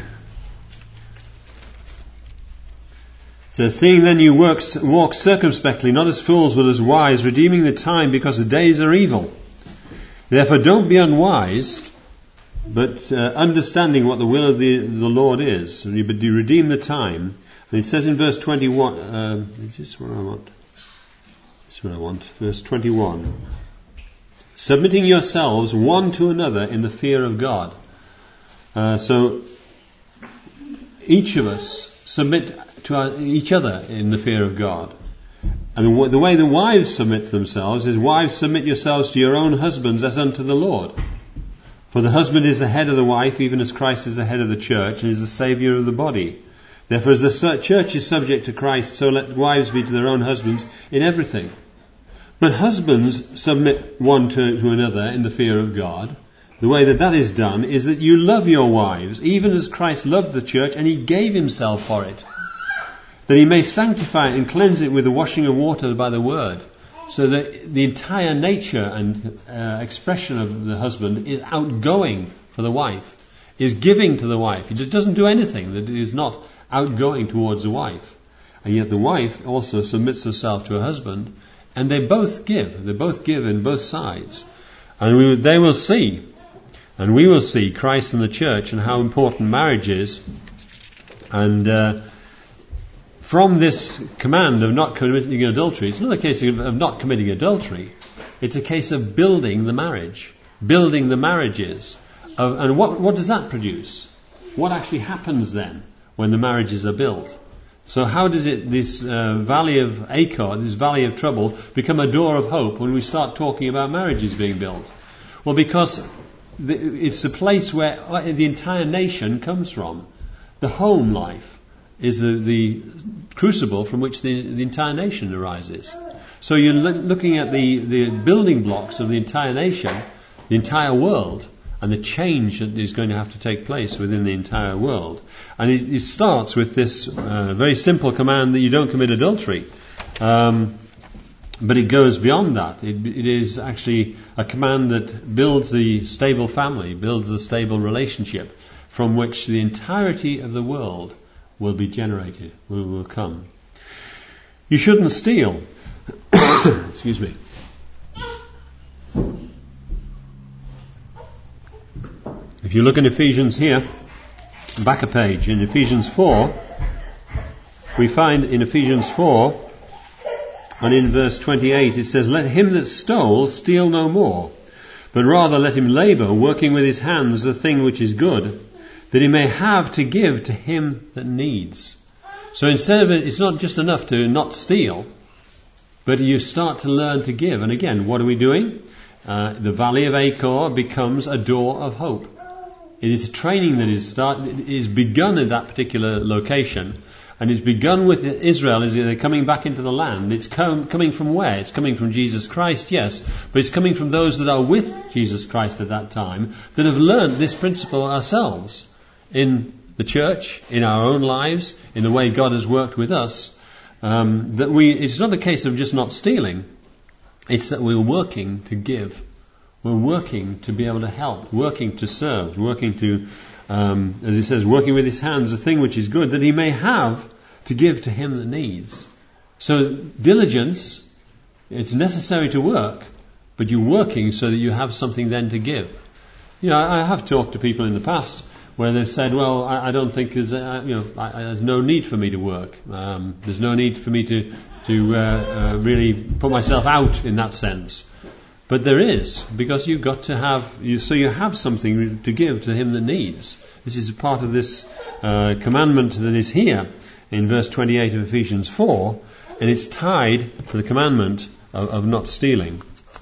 says, seeing then you walk circumspectly, not as fools but as wise, redeeming the time because the days are evil. Therefore don't be unwise, but understanding what the will of the Lord is. But you redeem the time. And it says in verse 21, is this what I want? This is what I want. Verse 21. Submitting yourselves one to another in the fear of God. So each of us submit to each other in the fear of God. And the way the wives submit to themselves is, wives, submit yourselves to your own husbands as unto the Lord. For the husband is the head of the wife, even as Christ is the head of the church and is the Saviour of the body. Therefore, as the church is subject to Christ, so let wives be to their own husbands in everything. But husbands submit one to another in the fear of God. The way that is done is that you love your wives, even as Christ loved the church, and he gave himself for it, that he may sanctify it and cleanse it with the washing of water by the word, so that the entire nature and expression of the husband is outgoing for the wife, is giving to the wife. He doesn't do anything that is not outgoing towards the wife. And yet the wife also submits herself to her husband, and they both give. They both give in both sides. And they will see, and we will see Christ and the church and how important marriage is. And from this command of not committing adultery, it's not a case of not committing adultery. It's a case of building the marriage, building the marriages. And what does that produce? What actually happens then when the marriages are built? So how does this valley of Achor, this valley of trouble, become a door of hope when we start talking about marriages being built? Well, because it's the place where the entire nation comes from. The home life is the crucible from which the entire nation arises. So you're looking at the building blocks of the entire nation, the entire world, and the change that is going to have to take place within the entire world. And it starts with this very simple command that you don't commit adultery. But it goes beyond that. It is actually a command that builds the stable family, builds the stable relationship from which the entirety of the world will be generated, will come. You shouldn't steal. Excuse me. If you look in Ephesians here, back a page, in Ephesians 4, we find in Ephesians 4, and in verse 28 it says, "Let him that stole steal no more, but rather let him labour, working with his hands the thing which is good, that he may have to give to him that needs." So instead of it's not just enough to not steal, but you start to learn to give. And again, what are we doing? The Valley of Achor becomes a door of hope. It is a training that is begun at that particular location. And it's begun with Israel as they're coming back into the land. It's coming from where? It's coming from Jesus Christ, yes. But it's coming from those that are with Jesus Christ at that time, that have learned this principle ourselves in the church, in our own lives, in the way God has worked with us. It's not a case of just not stealing. It's that we're working to give. We're working to be able to help, working to serve, working to, as he says, working with his hands the thing which is good, that he may have to give to him that needs. So diligence, it's necessary to work, but you're working so that you have something then to give. You know, I have talked to people in the past where they've said, well, I don't think there's no need for me to work. There's no need for me to really put myself out in that sense. But there is, because you've got to have, so you have something to give to him that needs. This is a part of this commandment that is here in verse 28 of Ephesians 4, and it's tied to the commandment of not stealing.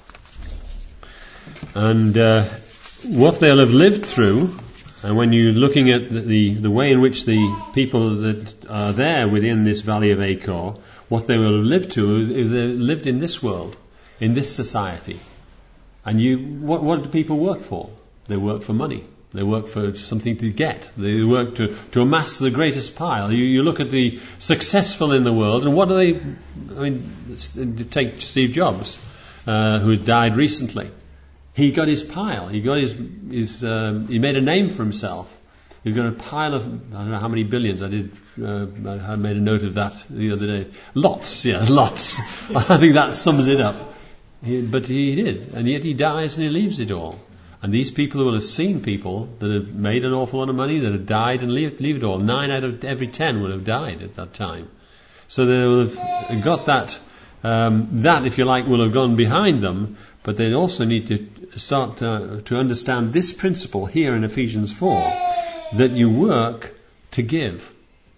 And what they'll have lived through, and when you're looking at the way in which the people that are there within this Valley of Achor, what they will have lived to, they lived in this world, in this society. And what do people work for? They work for money. They work for something to get. They work to amass the greatest pile. You look at the successful in the world, and what do they? I mean, take Steve Jobs, who died recently. He got his pile. He got he made a name for himself. He's got a pile of, I don't know how many billions. I made a note of that the other day. Lots. I think that sums it up. But he did, and yet he dies and he leaves it all. And these people will have seen people that have made an awful lot of money, that have died and leave it all. 9 out of every 10 will have died at that time. So they will have got that, if you like, will have gone behind them, but they also need to start to understand this principle here in Ephesians 4, that you work to give.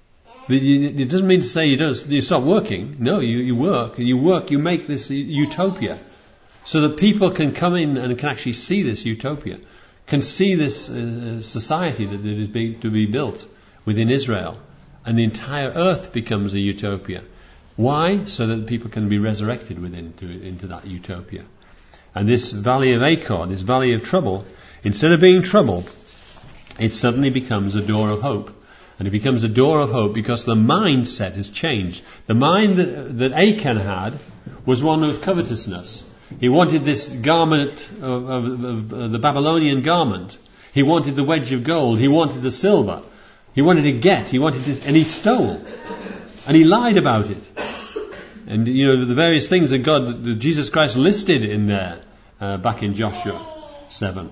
It doesn't mean to say you stop working. No, you work, you make this utopia. So that people can come in and can actually see this utopia, can see this society that is to be built within Israel, and the entire earth becomes a utopia. Why? So that people can be resurrected into that utopia. And this Valley of Achor, this Valley of Trouble, instead of being trouble, it suddenly becomes a door of hope. And it becomes a door of hope because the mindset has changed. The mind that Achan had was one of covetousness. He wanted this garment of the Babylonian garment. He wanted the wedge of gold. He wanted the silver. He wanted to get. And he stole. And he lied about it. And the various things that Jesus Christ listed in there back in Joshua 7.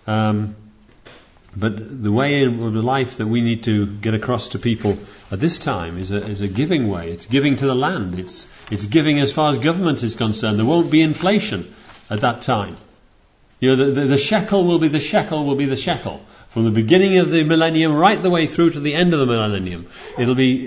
But the way of the life that we need to get across to people at this time is a giving way. It's giving to the land. It's giving as far as government is concerned. There won't be inflation at that time. The shekel will be the shekel from the beginning of the millennium right the way through to the end of the millennium. It'll be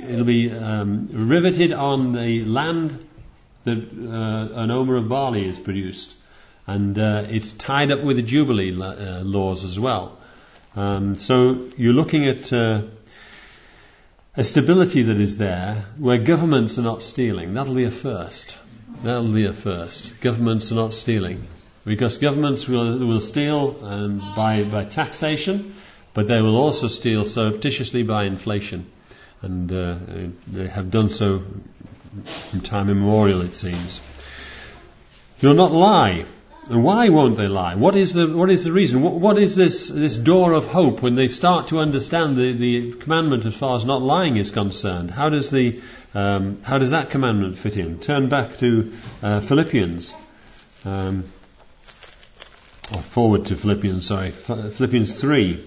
riveted on the land that an omer of barley is produced. And it's tied up with the Jubilee laws as well. So you're looking at a stability that is there where governments are not stealing. That'll be a first. Governments are not stealing. Because governments will steal by taxation, but they will also steal surreptitiously by inflation. And they have done so from time immemorial, it seems. You'll not lie. And why won't they lie? What is the reason? What is this door of hope when they start to understand the commandment as far as not lying is concerned? How does that commandment fit in? Turn back to Philippians, or forward to Philippians 3,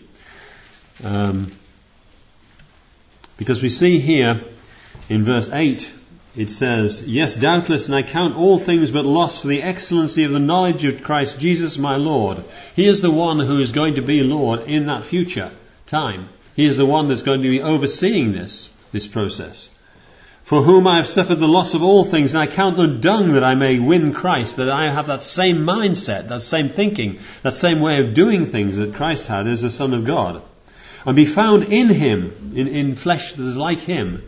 because we see here in verse 8. It says, "Yes, doubtless, and I count all things but loss for the excellency of the knowledge of Christ Jesus my Lord." He is the one who is going to be Lord in that future time. He is the one that's going to be overseeing this process. "For whom I have suffered the loss of all things, and I count them dung that I may win Christ," that I have that same mindset, that same thinking, that same way of doing things that Christ had as the Son of God. "And be found in Him, in flesh that is like Him,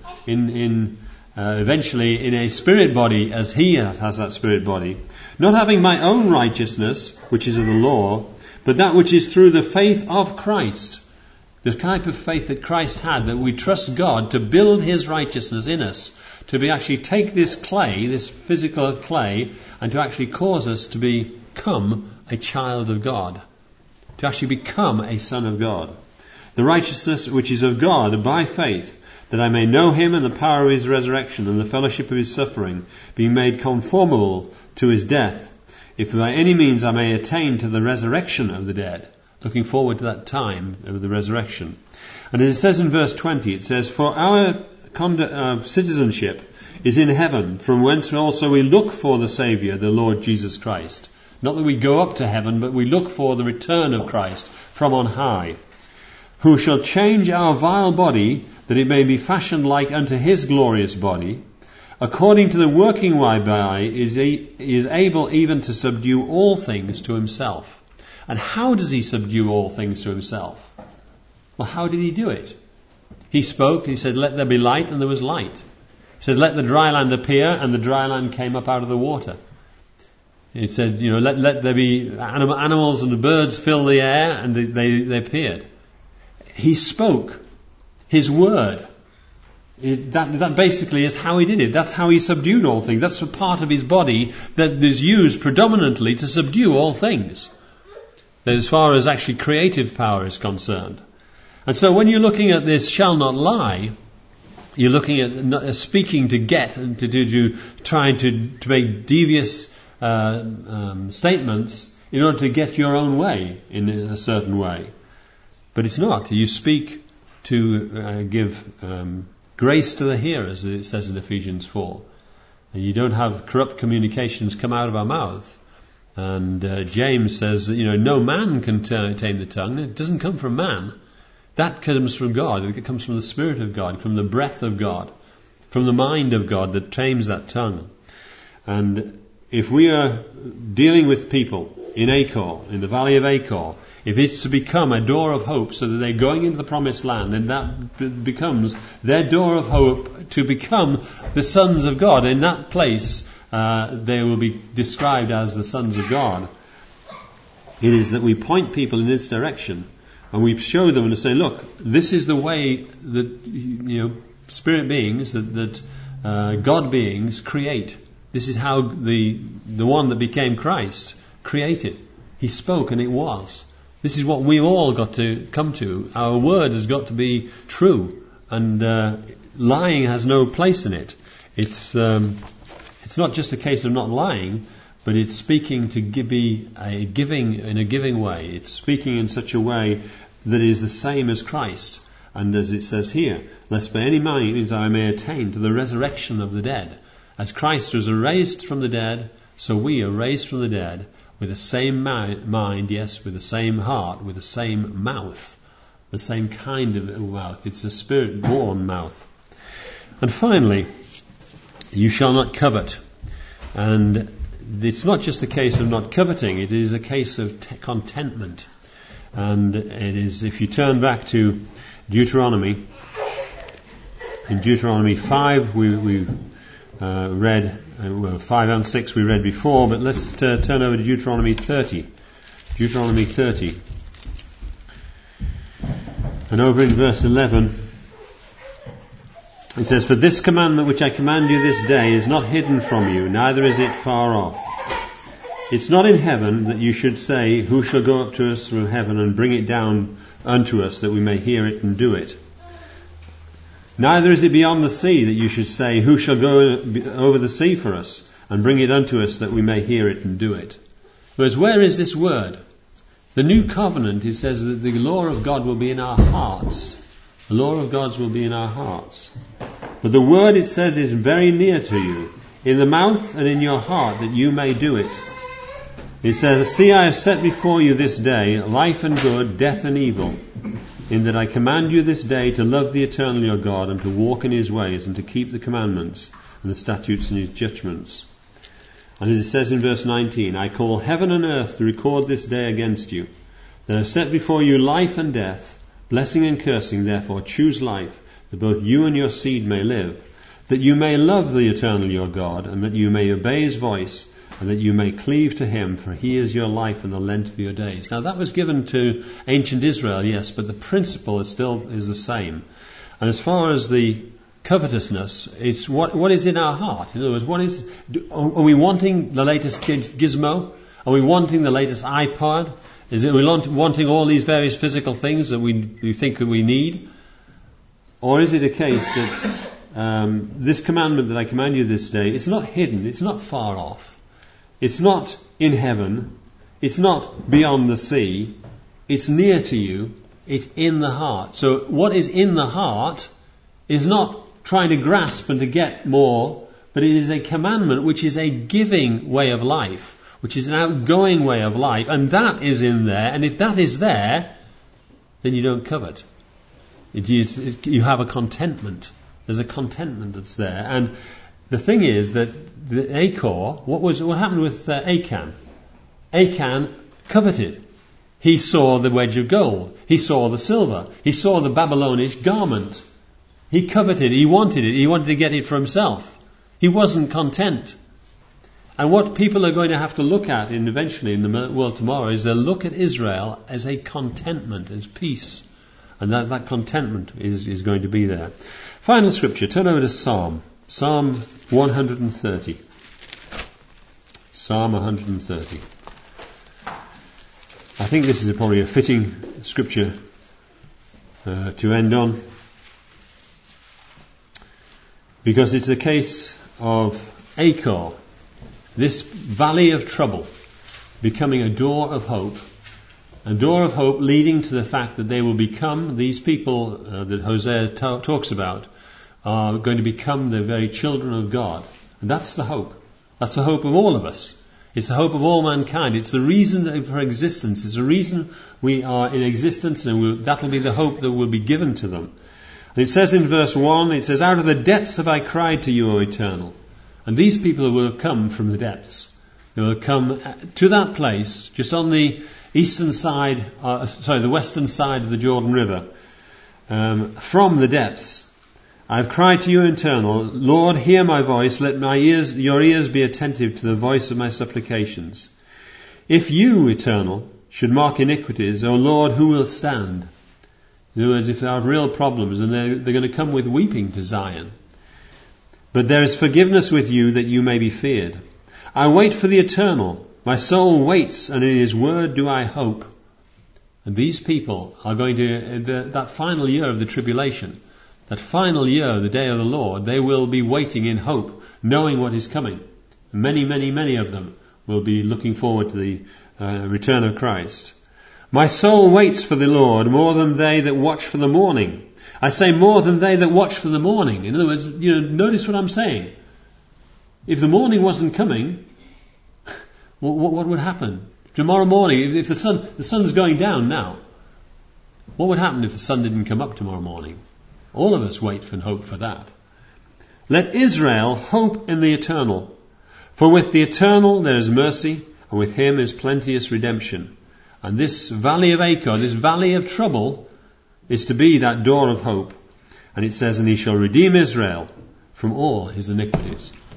eventually in a spirit body as He has that spirit body, not having my own righteousness, which is of the law, but that which is through the faith of Christ." The type of faith that Christ had, that we trust God to build His righteousness in us, to actually take this clay, this physical clay, and to actually cause us to become a child of God, to actually become a son of God. "The righteousness which is of God by faith, that I may know Him and the power of His resurrection and the fellowship of His suffering, being made conformable to His death, if by any means I may attain to the resurrection of the dead." Looking forward to that time of the resurrection. And as it says in verse 20, it says, "For our citizenship is in heaven, from whence also we look for the Saviour, the Lord Jesus Christ." Not that we go up to heaven, but we look for the return of Christ from on high. "Who shall change our vile body, that it may be fashioned like unto His glorious body, according to the working whereby He is able even to subdue all things to Himself." And how does He subdue all things to Himself? Well, how did He do it? He spoke, He said, "Let there be light," and there was light. He said, "Let the dry land appear," and the dry land came up out of the water. He said, let there be animals and the birds fill the air, and they appeared. He spoke His word. That basically is how He did it. That's how He subdued all things. That's a part of His body that is used predominantly to subdue all things, as far as actually creative power is concerned. And so when you're looking at this "shall not lie," you're looking at speaking to get and to trying to make devious statements in order to get your own way in a certain way. But it's not. You speak to give grace to the hearers, as it says in Ephesians 4. And you don't have corrupt communications come out of our mouth. And James says, no man can tame the tongue. It doesn't come from man. That comes from God. It comes from the Spirit of God, from the breath of God, from the mind of God that tames that tongue. And if we are dealing with people in Achor, in the valley of Achor, if it's to become a door of hope so that they're going into the promised land, and that becomes their door of hope to become the sons of God, in that place they will be described as the sons of God. It is that we point people in this direction, and we show them and say, look, this is the way that spirit beings, that God beings create. This is how the one that became Christ created. He spoke and it was. This is what we've all got to come to. Our word has got to be true, and lying has no place in it. It's not just a case of not lying, but it's speaking to be a giving way. It's speaking in such a way that is the same as Christ. And as it says here, lest by any means I may attain to the resurrection of the dead. As Christ was raised from the dead, so we are raised from the dead with the same mind, yes, with the same heart, with the same mouth, the same kind of mouth. It's a spirit-born mouth. And finally, you shall not covet. And it's not just a case of not coveting, it is a case of contentment. And it is, if you turn back to Deuteronomy, in Deuteronomy 5 we read, 5 and 6 we read before, but let's turn over to Deuteronomy 30. Deuteronomy 30. And over in verse 11, it says, "For this commandment which I command you this day is not hidden from you, neither is it far off. It's not in heaven, that you should say, who shall go up to us from heaven and bring it down unto us, that we may hear it and do it? Neither is it beyond the sea, that you should say, who shall go over the sea for us and bring it unto us, that we may hear it and do it?" Whereas, where is this word? The new covenant, it says that the law of God will be in our hearts. The law of God's will be in our hearts. But the word, it says, is very near to you, in the mouth and in your heart, that you may do it. It says, "See, I have set before you this day life and good, death and evil, in that I command you this day to love the eternal your God, and to walk in his ways, and to keep the commandments and the statutes and his judgments." And as it says in verse 19, "I call heaven and earth to record this day against you, that I have set before you life and death, blessing and cursing. Therefore choose life, that both you and your seed may live, that you may love the eternal your God, and that you may obey his voice, and that you may cleave to him, for he is your life and the length of your days." Now that was given to ancient Israel, yes, but the principle is the same. And as far as the covetousness, it's what is in our heart. In other words, are we wanting the latest gizmo? Are we wanting the latest iPod? Are we wanting all these various physical things that we think that we need? Or is it a case that this commandment that I command you this day, it's not hidden, it's not far off, it's not in heaven, it's not beyond the sea, it's near to you, it's in the heart. So what is in the heart is not trying to grasp and to get more, but it is a commandment which is a giving way of life, which is an outgoing way of life, and that is in there. And if that is there, then you don't covet. You have a contentment. There's a contentment that's there. And the thing is that the Achor, what happened with Achan? Achan coveted. He saw the wedge of gold. He saw the silver. He saw the Babylonish garment. He coveted. He wanted it. He wanted to get it for himself. He wasn't content. And what people are going to have to look at eventually in the world tomorrow is they'll look at Israel as a contentment, as peace. And that contentment is going to be there. Final scripture. Turn over to Psalm 130. Psalm 130. I think this is probably a fitting scripture to end on, because it's a case of Achor, this valley of trouble, becoming a door of hope. A door of hope leading to the fact that they will become, these people that Hosea talks about, are going to become the very children of God. And that's the hope. That's the hope of all of us. It's the hope of all mankind. It's the reason for existence. It's the reason we are in existence, and that'll be the hope that will be given to them. And it says in verse 1, it says, "Out of the depths have I cried to you, O Eternal." And these people will have come from the depths. They will come to that place, just on the the western side of the Jordan River, from the depths. "I have cried to you, Eternal. Lord, hear my voice. Let your ears be attentive to the voice of my supplications. If you, Eternal, should mark iniquities, O Lord, who will stand?" In other words, if they have real problems, and they're going to come with weeping to Zion. "But there is forgiveness with you, that you may be feared. I wait for the Eternal. My soul waits, and in his word do I hope." And these people are going to, that final year of the tribulation, that final year, the day of the Lord, they will be waiting in hope, knowing what is coming. Many, many, many of them will be looking forward to the return of Christ. "My soul waits for the Lord more than they that watch for the morning." I say more than they that watch for the morning. In other words, notice what I'm saying. If the morning wasn't coming, what would happen? Tomorrow morning, if the sun's going down now, what would happen if the sun didn't come up tomorrow morning? All of us wait and hope for that. "Let Israel hope in the Eternal, For with the Eternal there is mercy, and with him is plenteous redemption. And this valley of Achor, this valley of trouble, is to be that door of hope. And it says, and he shall redeem Israel from all his iniquities.